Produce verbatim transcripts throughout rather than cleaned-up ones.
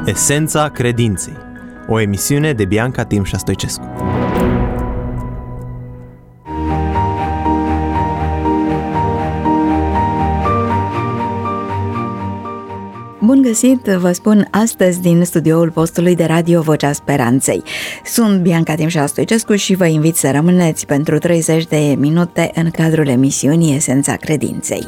Esența credinței, o emisiune de Bianca Timșa Stoicescu. Bun găsit, vă spun astăzi din studioul postului de radio Vocea Speranței. Sunt Bianca Timșa Stoicescu și vă invit să rămâneți pentru treizeci de minute în cadrul emisiunii Esența credinței.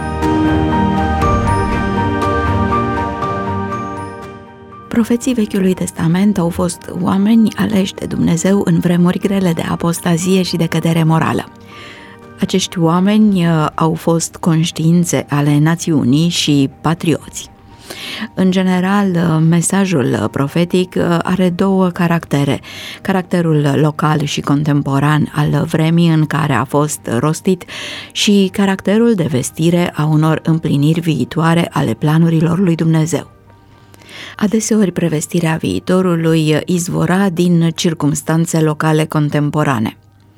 Profeții Vechiului Testament au fost oameni aleși de Dumnezeu în vremuri grele de apostazie și de cădere morală. Acești oameni au fost conștiințe ale națiunii și patrioți. În general, mesajul profetic are două caractere: caracterul local și contemporan al vremii în care a fost rostit și caracterul de vestire a unor împliniri viitoare ale planurilor lui Dumnezeu. Adeseori prevestirea viitorului izvora din circumstanțe locale contemporane.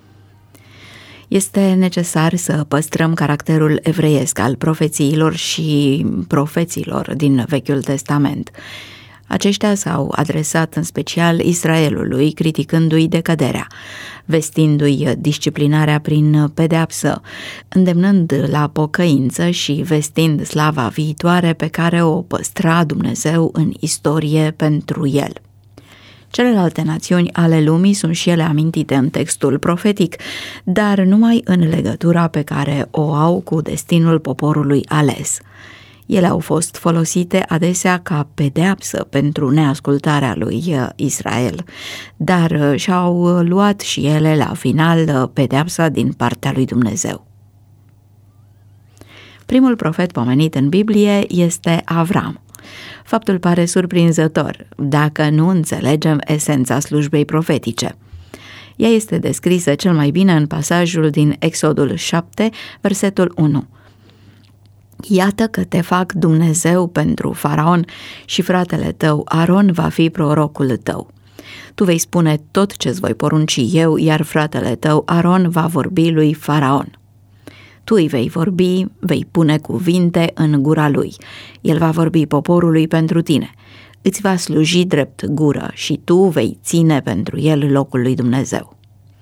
Este necesar să păstrăm caracterul evreiesc al profețiilor și profeților din Vechiul Testament. Aceștia s-au adresat în special Israelului, criticându-i decăderea, vestindu-i disciplinarea prin pedeapsă, îndemnând la pocăință și vestind slava viitoare pe care o păstra Dumnezeu în istorie pentru el. Celelalte națiuni ale lumii sunt și ele amintite în textul profetic, dar numai în legătura pe care o au cu destinul poporului ales. Ele au fost folosite adesea ca pedeapsă pentru neascultarea lui Israel, dar și-au luat și ele la final pedeapsa din partea lui Dumnezeu. Primul profet pomenit în Biblie este Avram. Faptul pare surprinzător dacă nu înțelegem esența slujbei profetice. Ea este descrisă cel mai bine în pasajul din Exodul șapte, versetul unu. Iată că te fac Dumnezeu pentru Faraon și fratele tău Aron va fi prorocul tău. Tu vei spune tot ce-ți voi porunci eu, iar fratele tău Aron va vorbi lui Faraon. Tu îi vei vorbi, vei pune cuvinte în gura lui. El va vorbi poporului pentru tine. Îți va sluji drept gură și tu vei ține pentru el locul lui Dumnezeu.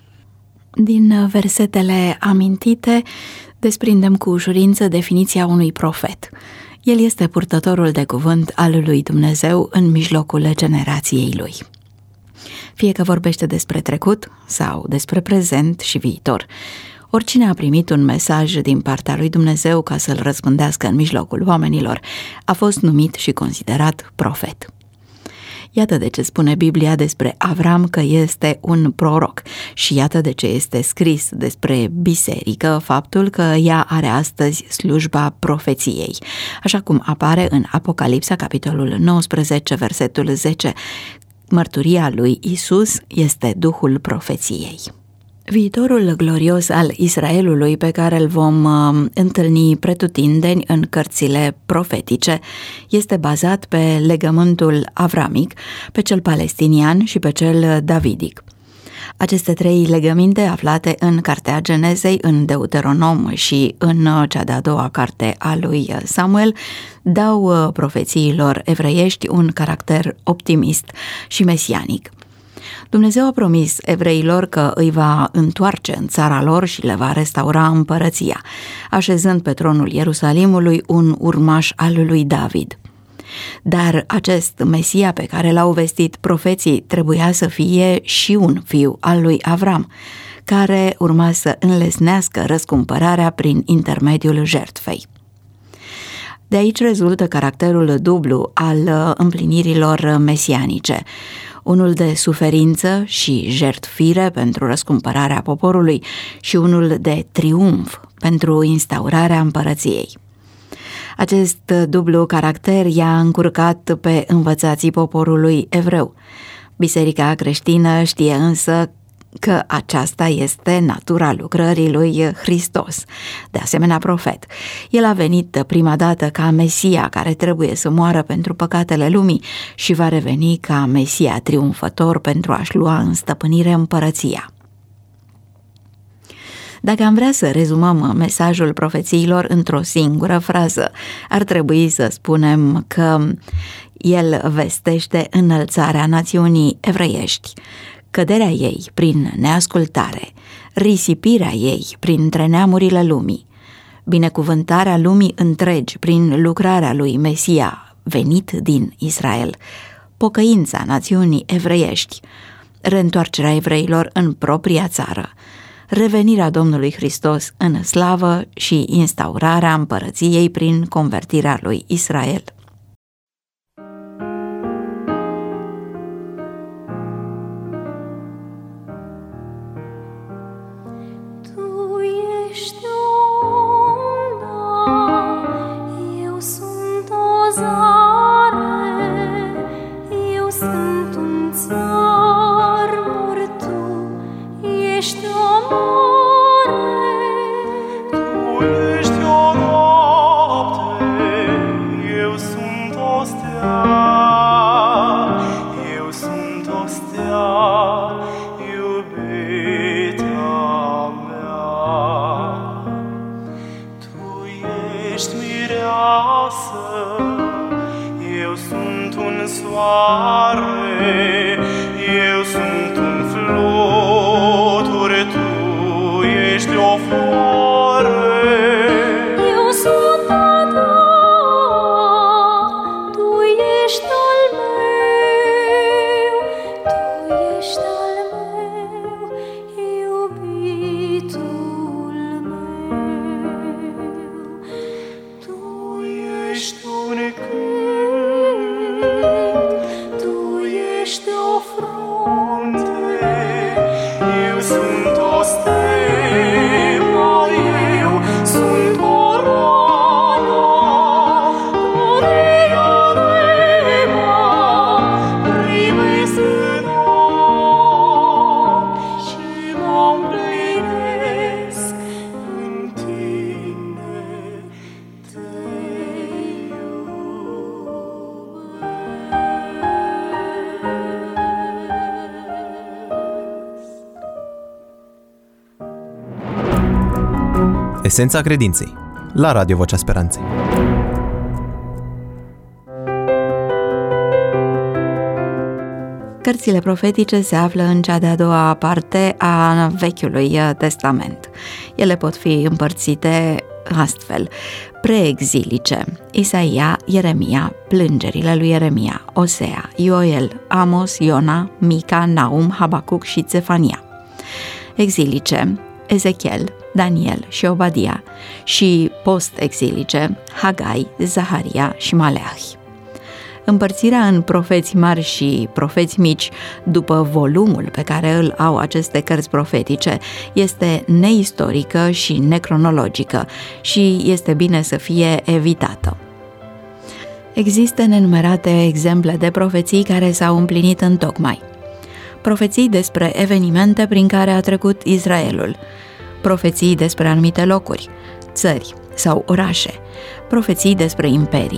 Din versetele amintite desprindem cu ușurință definiția unui profet. El este purtătorul de cuvânt al lui Dumnezeu în mijlocul generației lui. Fie că vorbește despre trecut sau despre prezent și viitor, oricine a primit un mesaj din partea lui Dumnezeu ca să-l răspândească în mijlocul oamenilor a fost numit și considerat profet. Iată de ce spune Biblia despre Avram că este un proroc și iată de ce este scris despre biserică faptul că ea are astăzi slujba profeției, așa cum apare în Apocalipsa, capitolul nouăsprezece, versetul zece. Mărturia lui Isus este Duhul profeției. Viitorul glorios al Israelului pe care îl vom uh, întâlni pretutindeni în cărțile profetice este bazat pe legământul avramic, pe cel palestinian și pe cel davidic. Aceste trei legăminte aflate în Cartea Genezei, în Deuteronom și în cea de-a doua carte a lui Samuel dau profețiilor evreiești un caracter optimist și mesianic. Dumnezeu a promis evreilor că îi va întoarce în țara lor și le va restaura împărăția, așezând pe tronul Ierusalimului un urmaș al lui David. Dar acest Mesia pe care l-au vestit profeții trebuia să fie și un fiu al lui Avram, care urma să înlesnească răscumpărarea prin intermediul jertfei. De aici rezultă caracterul dublu al împlinirilor mesianice, unul de suferință și jertfire pentru răscumpărarea poporului și unul de triumf pentru instaurarea împărăției. Acest dublu caracter i-a încurcat pe învățații poporului evreu. Biserica creștină știe însă că aceasta este natura lucrării lui Hristos, de asemenea profet. El a venit prima dată ca Mesia care trebuie să moară pentru păcatele lumii și va reveni ca Mesia triumfător pentru a-și lua în stăpânire împărăția. Dacă am vrea să rezumăm mesajul profețiilor într-o singură frază, ar trebui să spunem că el vestește înălțarea națiunii evreiești, căderea ei prin neascultare, risipirea ei printre neamurile lumii, binecuvântarea lumii întregi prin lucrarea lui Mesia venit din Israel, pocăința națiunii evreiești, reîntoarcerea evreilor în propria țară, revenirea Domnului Hristos în slavă și instaurarea împărăției prin convertirea lui Israel. Esența credinței, la Radio Vocea Speranței. Cărțile profetice se află în cea de-a doua parte a Vechiului Testament. Ele pot fi împărțite astfel: preexilice, Isaia, Ieremia, plângerile lui Ieremia, Osea, Ioel, Amos, Iona, Mica, Naum, Habacuc și Țefania; exilice, Ezechiel, Daniel și Obadia; și post-exilice, Hagai, Zaharia și Maleahi. Împărțirea în profeți mari și profeți mici, după volumul pe care îl au aceste cărți profetice, este neistorică și necronologică și este bine să fie evitată. Există nenumerate exemple de profeții care s-au împlinit întocmai. Profeții despre evenimente prin care a trecut Israelul, profeții despre anumite locuri, țări sau orașe, profeții despre imperii.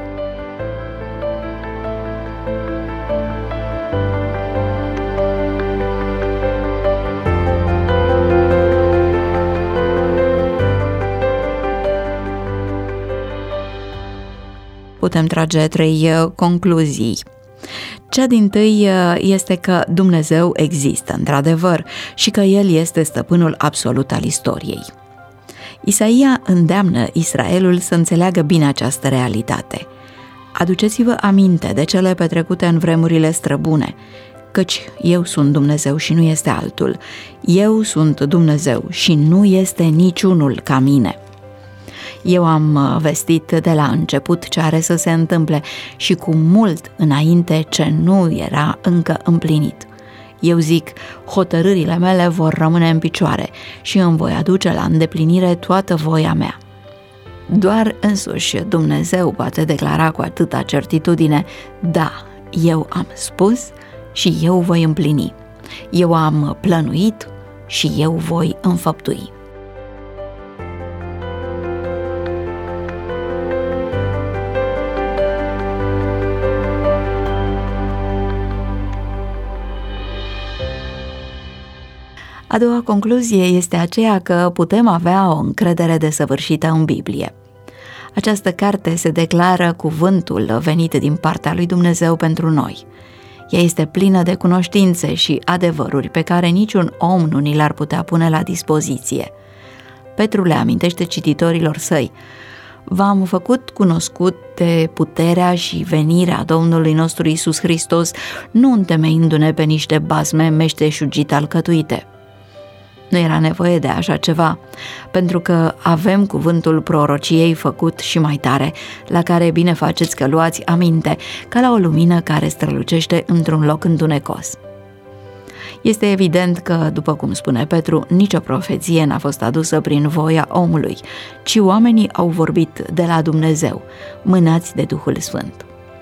Putem trage trei concluzii. Cea dintâi este că Dumnezeu există într-adevăr și că El este stăpânul absolut al istoriei. Isaia îndeamnă Israelul să înțeleagă bine această realitate. Aduceți-vă aminte de cele petrecute în vremurile străbune, căci eu sunt Dumnezeu și nu este altul. Eu sunt Dumnezeu și nu este niciunul ca mine. Eu am vestit de la început ce are să se întâmple și cu mult înainte ce nu era încă împlinit. Eu zic, hotărârile mele vor rămâne în picioare și îmi voi aduce la îndeplinire toată voia mea. Doar însuși Dumnezeu poate declara cu atâta certitudine: da, eu am spus și eu voi împlini. Eu am plănuit și eu voi înfăptui. A doua concluzie este aceea că putem avea o încredere desăvârșită în Biblie. Această carte se declară cuvântul venit din partea lui Dumnezeu pentru noi. Ea este plină de cunoștințe și adevăruri pe care niciun om nu ni le-ar putea pune la dispoziție. Petru le amintește cititorilor săi: v-am făcut cunoscut de puterea și venirea Domnului nostru Iisus Hristos, nu întemeindu-ne pe niște bazme meșteșugite alcătuite. Nu era nevoie de așa ceva, pentru că avem cuvântul prorociei făcut și mai tare, la care bine faceți că luați aminte, ca la o lumină care strălucește într-un loc întunecos. Este evident că, după cum spune Petru, nicio profeție n-a fost adusă prin voia omului, ci oamenii au vorbit de la Dumnezeu, mânați de Duhul Sfânt.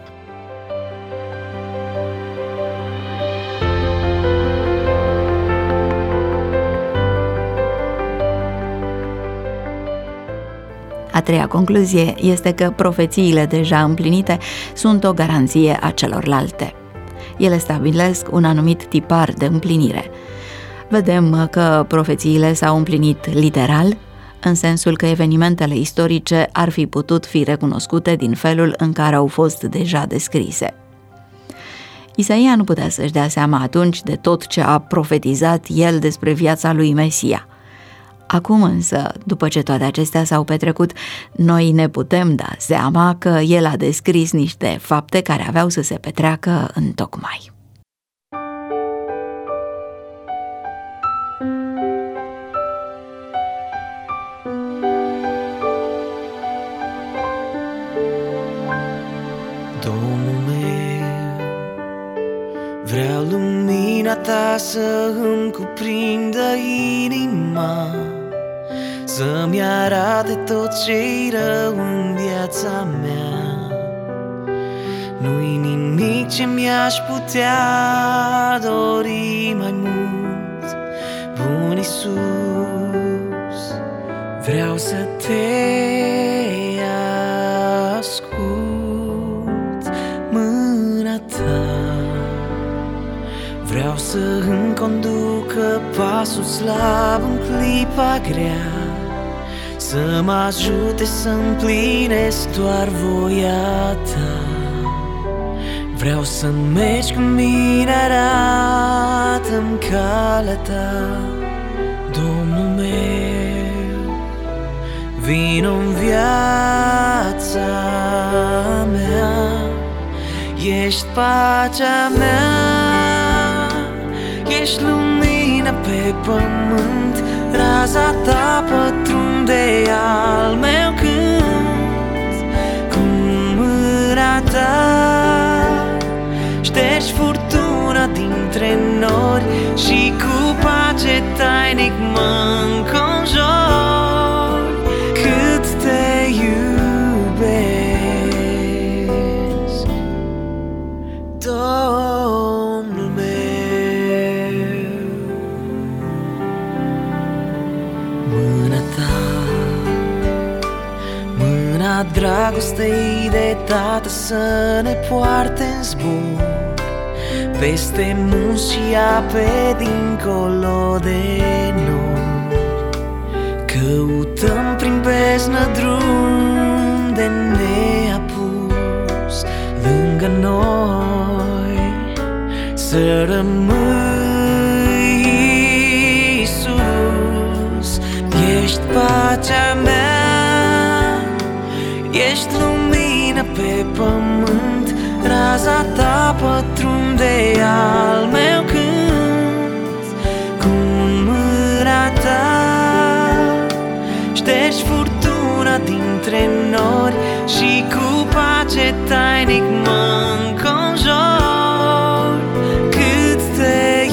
A treia concluzie este că profețiile deja împlinite sunt o garanție a celorlalte. Ele stabilesc un anumit tipar de împlinire. Vedem că profețiile s-au împlinit literal, în sensul că evenimentele istorice ar fi putut fi recunoscute din felul în care au fost deja descrise. Isaia nu putea să-și dea seama atunci de tot ce a profetizat el despre viața lui Mesia. Acum însă, după ce toate acestea s-au petrecut, noi ne putem da seama că el a descris niște fapte care aveau să se petreacă întocmai. Domnul meu, vreau lumina ta să îmi cuprindă inima, să-mi arate tot ce-i rău în viața mea. Nu-i nimic ce mi-aș putea dori mai mult, bun Iisus. Vreau să te ascult, mâna ta vreau să îmi conducă pasul slab în clipa grea, să mă ajute să împlinesc doar voia ta. Vreau să mergi cu mine, arată-mi calea ta, Domnul meu. Vino-n viața mea, ești pacea mea, ești lumina pe pământ, raza ta pătrunde al meu cânt. Cu mâna ta ștergi furtuna dintre nori și cu pace tainic mă înconjori. Cât te iubesc, Domnul meu. Mâna ta, mâna dragostei de tată să ne poarte în zbor peste munți și ape dincolo de nori. Căutăm prin beznă drum de neapus lângă noi, să rămâi, Iisus. Ești pacea mea, ești lumină pe pământ, raza ta pătrunde al meu cânt. Cu mâna ta ștergi furtuna dintre nori și cu pace tainic mă înconjori. Cât te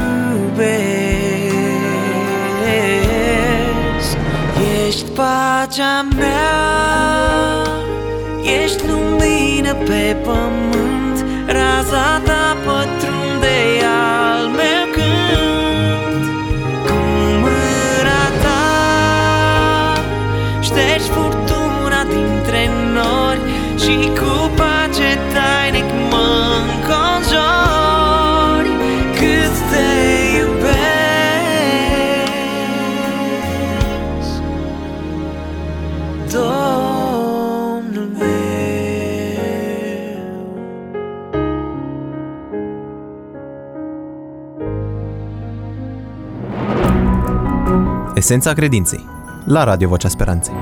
iubesc, ești pacea mea, ești lumină pe pământ, raza ta pătrunde al meu cânt. Cu mâna ta ștergi furtuna dintre nori și cu pace tainic mă înconjori. Cât te iubesc, Esența credinței. La Radio Vocea Speranței.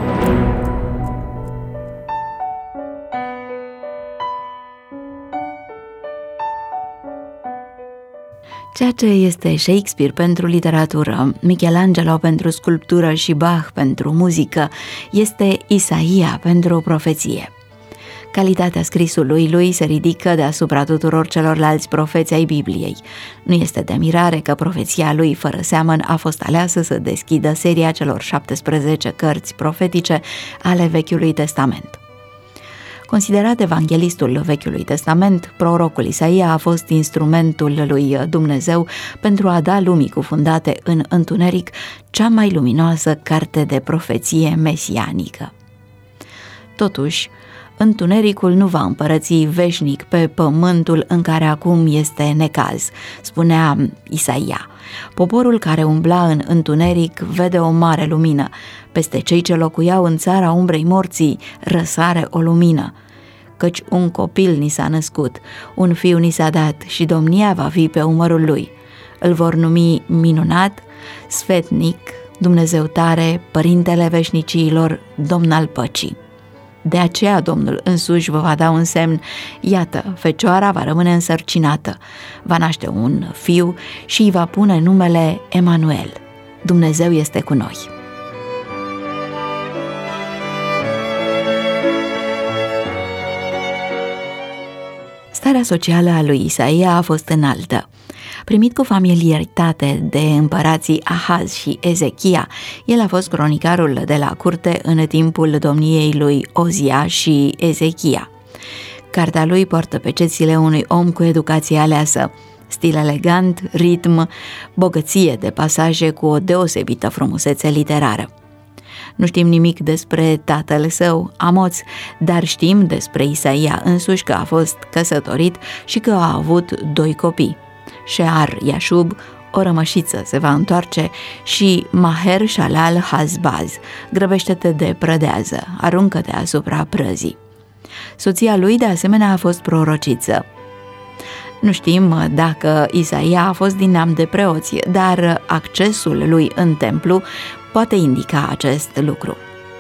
Ceea ce este Shakespeare pentru literatură, Michelangelo pentru sculptură și Bach pentru muzică, este Isaia pentru profeție. Calitatea scrisului lui se ridică deasupra tuturor celorlalți profeți ai Bibliei. Nu este de mirare că profeția lui fără seamăn a fost aleasă să deschidă seria celor șaptesprezece cărți profetice ale Vechiului Testament. Considerat evanghelistul Vechiului Testament, prorocul Isaia a fost instrumentul lui Dumnezeu pentru a da lumii cufundate în întuneric cea mai luminoasă carte de profeție mesianică. Totuși, întunericul nu va împărăți veșnic pe pământul în care acum este necaz, spunea Isaia. Poporul care umbla în întuneric vede o mare lumină. Peste cei ce locuiau în țara umbrei morții răsare o lumină. Căci un copil ni s-a născut, un fiu ni s-a dat și domnia va fi pe umărul lui. Îl vor numi minunat, sfetnic, Dumnezeu tare, Părintele veșniciilor, Domn al păcii. De aceea Domnul însuși vă va da un semn. Iată, fecioara va rămâne însărcinată, va naște un fiu și îi va pune numele Emanuel. Dumnezeu este cu noi. Starea socială a lui Isaia a fost înaltă. Primit cu familiaritate de împărații Ahaz și Ezechia, el a fost cronicarul de la curte în timpul domniei lui Ozia și Ezechia. Cartea lui poartă pecețile unui om cu educație aleasă, stil elegant, ritm, bogăție de pasaje cu o deosebită frumusețe literară. Nu știm nimic despre tatăl său, Amoț, dar știm despre Isaia însuși că a fost căsătorit și că a avut doi copii. Shear Iașub, o rămășiță se va întoarce, și Maher Shalal Hazbaz, grăbește-te de prădează, aruncă-te asupra prăzii. Soția lui de asemenea a fost prorociță. Nu știm dacă Isaia a fost din neam de preoți, dar accesul lui în templu poate indica acest lucru.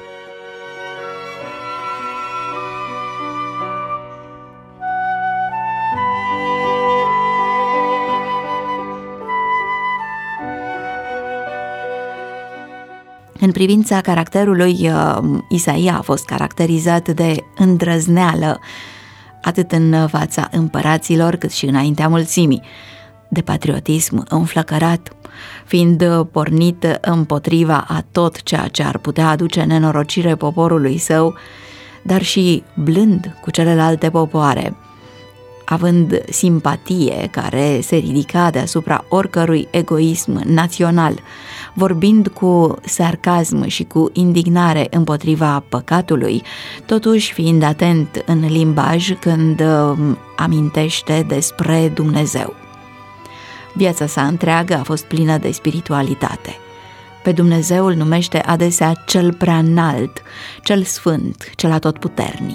În privința caracterului, Isaia a fost caracterizat de îndrăzneală, atât în fața împăraților cât și înaintea mulțimii, de patriotism înflăcărat, fiind pornit împotriva a tot ceea ce ar putea aduce nenorocire poporului său, dar și blând cu celelalte popoare, având simpatie care se ridica deasupra oricărui egoism național, vorbind cu sarcasm și cu indignare împotriva păcatului, totuși fiind atent în limbaj când amintește despre Dumnezeu. Viața sa întreagă a fost plină de spiritualitate. Pe Dumnezeu îl numește adesea cel prea înalt, cel sfânt, cel atotputernic.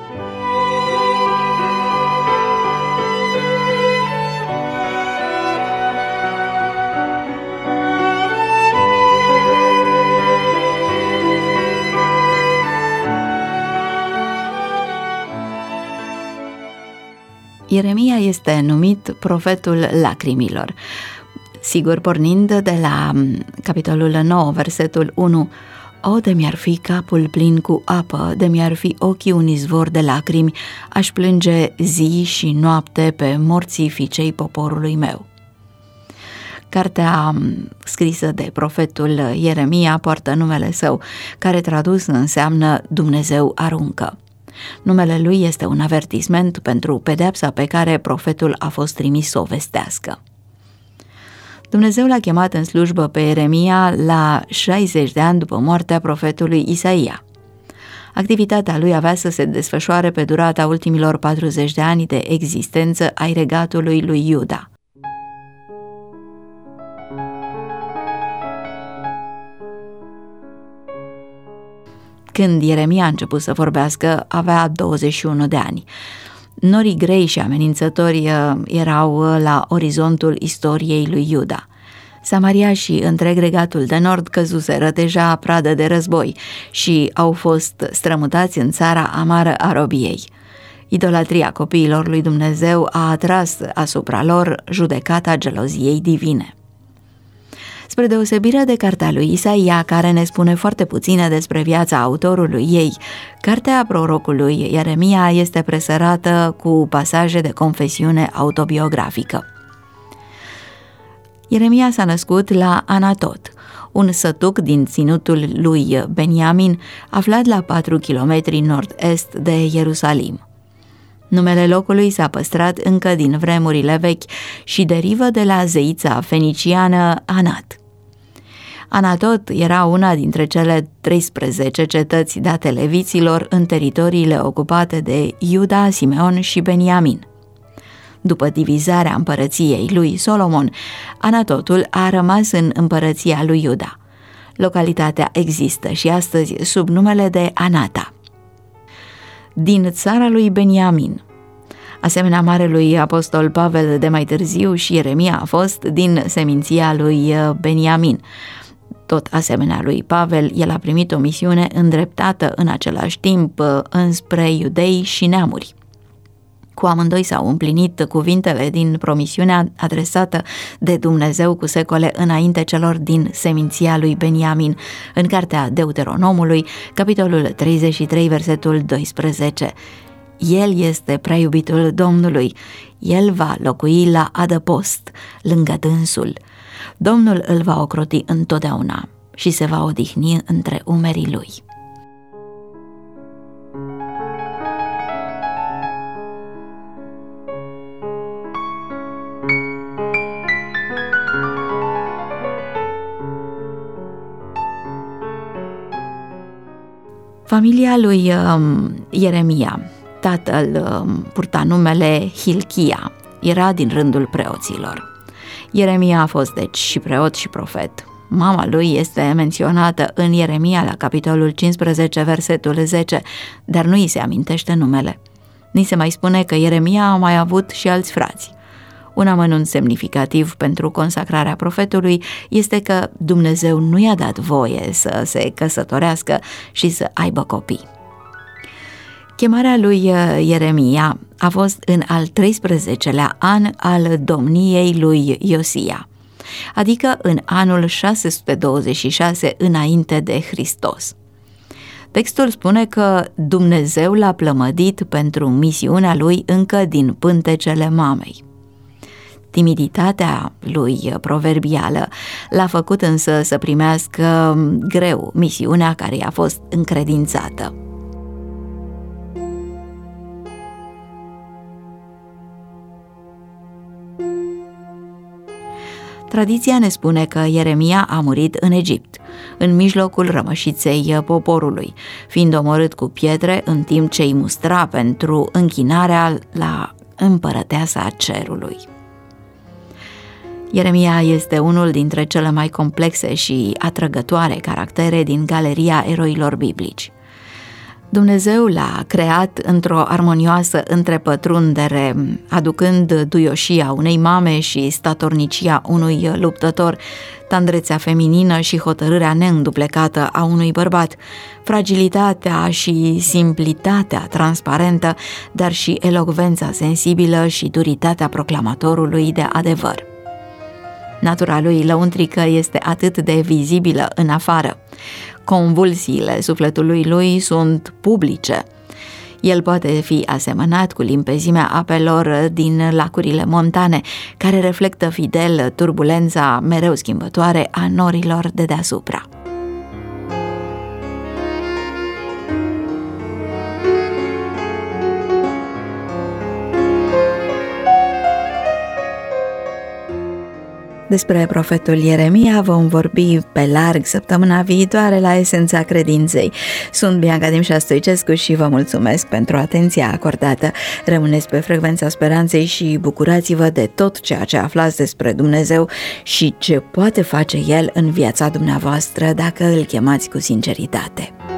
Ieremia este numit profetul lacrimilor, sigur pornind de la capitolul nouă, versetul unu. O, de mi-ar fi capul plin cu apă, de mi-ar fi ochii un izvor de lacrimi, aș plânge zi și noapte pe morții fiicei poporului meu. Cartea scrisă de profetul Ieremia poartă numele său, care tradus înseamnă Dumnezeu aruncă. Numele lui este un avertisment pentru pedeapsa pe care profetul a fost trimis să o vestească. Dumnezeu l-a chemat în slujbă pe Ieremia la șaizeci de ani după moartea profetului Isaia. Activitatea lui avea să se desfășoare pe durata ultimilor patruzeci de ani de existență ai regatului lui Iuda. Când Ieremia a început să vorbească, avea douăzeci și unu de ani. Norii grei și amenințători erau la orizontul istoriei lui Iuda. Samaria și întreg regatul de nord căzuseră deja pradă de război și au fost strămutați în țara amară a robiei. Idolatria copiilor lui Dumnezeu a atras asupra lor judecata geloziei divine. Spre deosebire de cartea lui Isaia, care ne spune foarte puține despre viața autorului ei, cartea prorocului Ieremia este presărată cu pasaje de confesiune autobiografică. Ieremia s-a născut la Anatot, un sătuc din ținutul lui Beniamin, aflat la patru kilometri nord-est de Ierusalim. Numele locului s-a păstrat încă din vremurile vechi și derivă de la zeița feniciană Anat. Anatot era una dintre cele treisprezece cetăți date leviților în teritoriile ocupate de Iuda, Simeon și Beniamin. După divizarea împărăției lui Solomon, Anatotul a rămas în împărăția lui Iuda. Localitatea există și astăzi sub numele de Anata. Din țara lui Beniamin. Asemenea marelui apostol Pavel de mai târziu, și Ieremia a fost din seminția lui Beniamin. Tot asemenea lui Pavel, el a primit o misiune îndreptată în același timp înspre iudei și neamuri. Cu amândoi s-au împlinit cuvintele din promisiunea adresată de Dumnezeu cu secole înainte celor din seminția lui Beniamin, în cartea Deuteronomului, capitolul treizeci și trei, versetul doisprezece. El este prea iubitul Domnului, el va locui la adăpost, lângă dânsul. Domnul îl va ocroti întotdeauna și se va odihni între umerii lui. Familia lui um, Ieremia, tatăl um, purta numele Hilchia, era din rândul preoților. Ieremia a fost deci și preot și profet. Mama lui este menționată în Ieremia la capitolul cincisprezece, versetul zece, dar nu îi se amintește numele. Ni se mai spune că Ieremia a mai avut și alți frați. Un amănunt semnificativ pentru consacrarea profetului este că Dumnezeu nu i-a dat voie să se căsătorească și să aibă copii. Chemarea lui Ieremia a fost în al treisprezecelea an al domniei lui Iosia, adică în anul șase sute douăzeci și șase înainte de Hristos. Textul spune că Dumnezeu l-a plămădit pentru misiunea lui încă din pântecele mamei. Timiditatea lui proverbială l-a făcut însă să primească greu misiunea care i-a fost încredințată. Tradiția ne spune că Ieremia a murit în Egipt, în mijlocul rămășiței poporului, fiind omorât cu pietre în timp ce îi mustra pentru închinarea la împărăteasa cerului. Ieremia este unul dintre cele mai complexe și atrăgătoare caractere din galeria eroilor biblici. Dumnezeu l-a creat într-o armonioasă întrepătrundere, aducând duioșia unei mame și statornicia unui luptător, tandrețea feminină și hotărârea neînduplecată a unui bărbat, fragilitatea și simplitatea transparentă, dar și elocvența sensibilă și duritatea proclamatorului de adevăr. Natura lui lăuntrică este atât de vizibilă în afară. Convulsiile sufletului lui sunt publice. El poate fi asemănat cu limpezimea apelor din lacurile montane, care reflectă fidel turbulența mereu schimbătoare a norilor de deasupra. Despre profetul Ieremia vom vorbi pe larg săptămâna viitoare la Esența Credinței. Sunt Bianca Dimșa Stoicescu și vă mulțumesc pentru atenția acordată. Rămâneți pe frecvența speranței și bucurați-vă de tot ceea ce aflați despre Dumnezeu și ce poate face El în viața dumneavoastră dacă îl chemați cu sinceritate.